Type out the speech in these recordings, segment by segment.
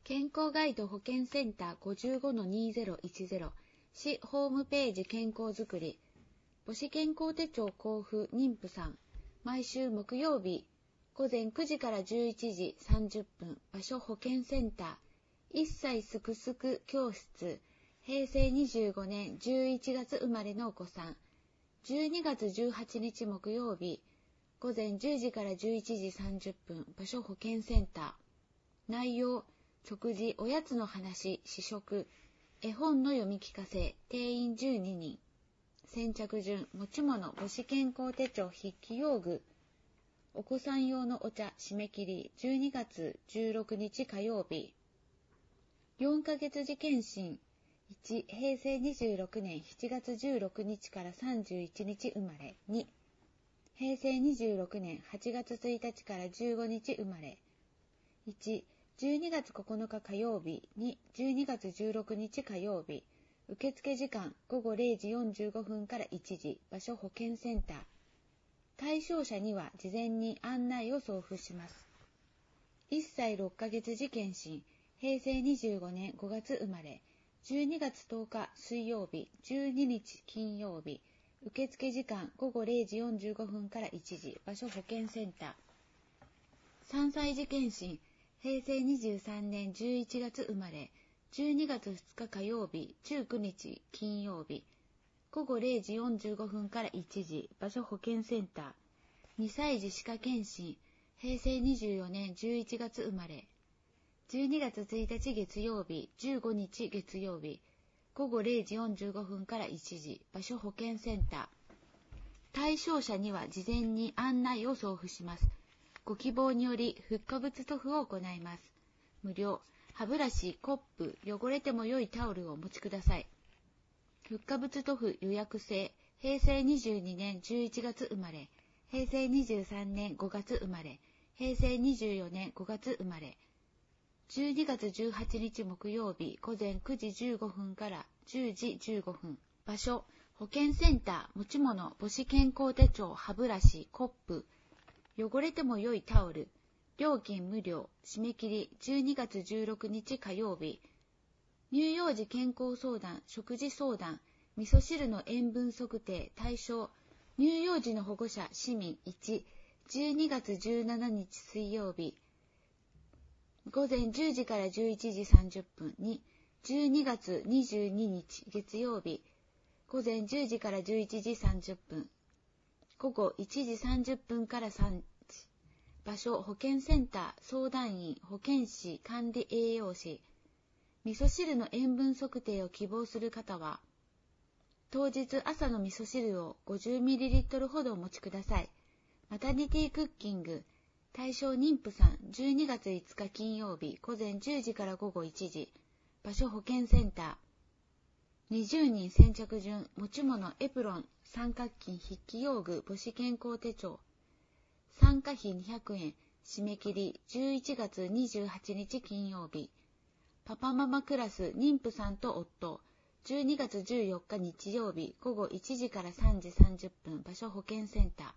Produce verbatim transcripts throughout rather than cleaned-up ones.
健康ガイド保健センター ごじゅうごのにせんじゅう 市ホームページ健康づくり母子健康手帳交付妊婦さん毎週木曜日午前くじからじゅういちじさんじゅっぷん場所保健センターいっさいすくすく教室へいせいにじゅうごねんじゅういちがつ生まれのお子さんじゅうにがつじゅうはちにち木曜日午前じゅうじからじゅういちじさんじゅっぷん場所保健センター内容食事おやつの話試食絵本の読み聞かせ定員じゅうににん先着順持ち物母子健康手帳筆記用具お子さん用のお茶締め切りじゅうにがつじゅうろくにち火曜日よんかげつ時検診いちへいせいにじゅうろくねんしちがつじゅうろくにちからさんじゅういちにち生まれにへいせいにじゅうろくねんはちがつついたちからじゅうごにち生まれいちじゅうにがつここのか火曜日にじゅうにがつじゅうろくにち火曜日受付時間ごごれいじよんじゅうごふんからいちじ場所保健センター対象者には事前に案内を送付しますいっさいろっかげつ時検診へいせいにじゅうごねんごがつ生まれじゅうにがつとおか水曜日じゅうににち金曜日受付時間ごごれいじよんじゅうごふんからいちじ場所保健センターさんさい時検診へいせいにじゅうさんねんじゅういちがつ生まれじゅうにがつふつか火曜日じゅうくにち金曜日ごごれいじよんじゅうごふんからいちじ場所保健センターにさい児歯科検診へいせいにじゅうよねんじゅういちがつ生まれじゅうにがつついたち月曜日じゅうごにち月曜日ごごれいじよんじゅうごふんからいちじ場所保健センター対象者には事前に案内を送付しますご希望によりフッ化物塗布を行います無料歯ブラシコップ汚れても良いタオルをお持ちくださいフッ化物塗布予約制へいせいにじゅうにねんじゅういちがつ生まれへいせいにじゅうさんねんごがつ生まれへいせいにじゅうよねんごがつ生まれじゅうにがつじゅうはちにち木曜日午前くじじゅうごふんからじゅうじじゅうごふん場所保健センター持ち物母子健康手帳歯ブラシコップ汚れても良いタオル料金無料締め切りじゅうにがつじゅうろくにち火曜日乳幼児健康相談食事相談味噌汁の塩分測定対象乳幼児の保護者市民いち じゅうにがつじゅうしちにち水曜日午前じゅうじからじゅういちじさんじゅっぷんにじゅうにがつにじゅうににち月曜日午前じゅうじからじゅういちじさんじゅっぷんごごいちじさんじゅっぷんからさんじ場所保健センター相談員保健師管理栄養士味噌汁の塩分測定を希望する方は当日朝の味噌汁を ごじゅうミリリットル ほどお持ちくださいマタニティクッキング対象妊婦さんじゅうにがついつか金曜日午前じゅうじからごごいちじ場所保健センターにじゅうにん先着順持ち物エプロン三角巾筆記用具母子健康手帳参加費にひゃくえん締め切りじゅういちがつにじゅうはちにち金曜日パパママクラス妊婦さんと夫じゅうにがつじゅうよっか日曜日ごごいちじからさんじさんじゅっぷん場所保健センター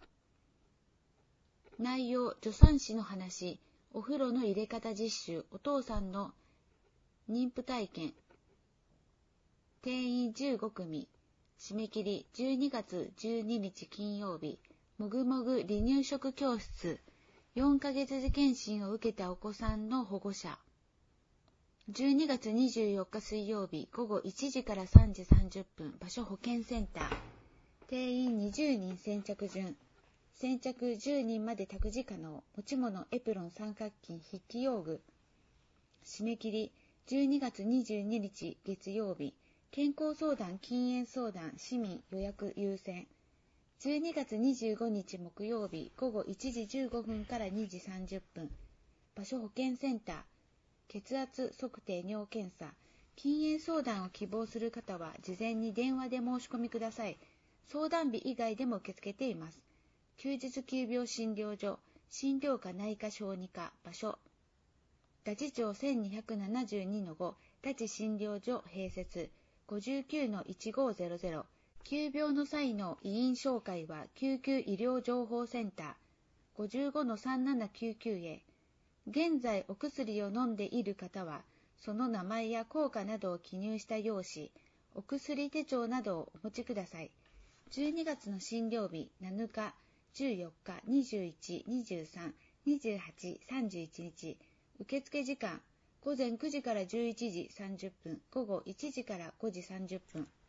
内容助産師の話お風呂の入れ方実習お父さんの妊婦体験定員じゅうごくみ締め切りじゅうにがつじゅうににち金曜日もぐもぐ離乳食教室よんかげつ時検診を受けたお子さんの保護者じゅうにがつにじゅうよっか水曜日ごごいちじからさんじさんじゅっぷん場所保健センター定員にじゅうにん先着順先着じゅうにんまで託児可能持ち物エプロン三角巾筆記用具締め切りじゅうにがつにじゅうににち月曜日健康相談禁煙相談市民予約優先じゅうにがつにじゅうごにち木曜日ごごいちじじゅうごふんからにじさんじゅっぷん場所保健センター血圧測定尿検査禁煙相談を希望する方は事前に電話で申し込みください相談日以外でも受け付けています休日急病診療所診療科内科小児科場所多治町 せんにひゃくななじゅうにのご 多治診療所併設 ごじゅうきゅうのいちごーぜろぜろ急病の際の医院紹介は救急医療情報センター ごじゅうごのさんななきゅうきゅう へ現在お薬を飲んでいる方はその名前や効果などを記入した用紙、お薬手帳などをお持ちください。じゅうにがつの診療日なのか、じゅうよっか、にじゅういち、にじゅうさん、にじゅうはち、さんじゅういちにち。受付時間、午前くじからじゅういちじさんじゅっぷん、午後いちじからごじさんじゅっぷん。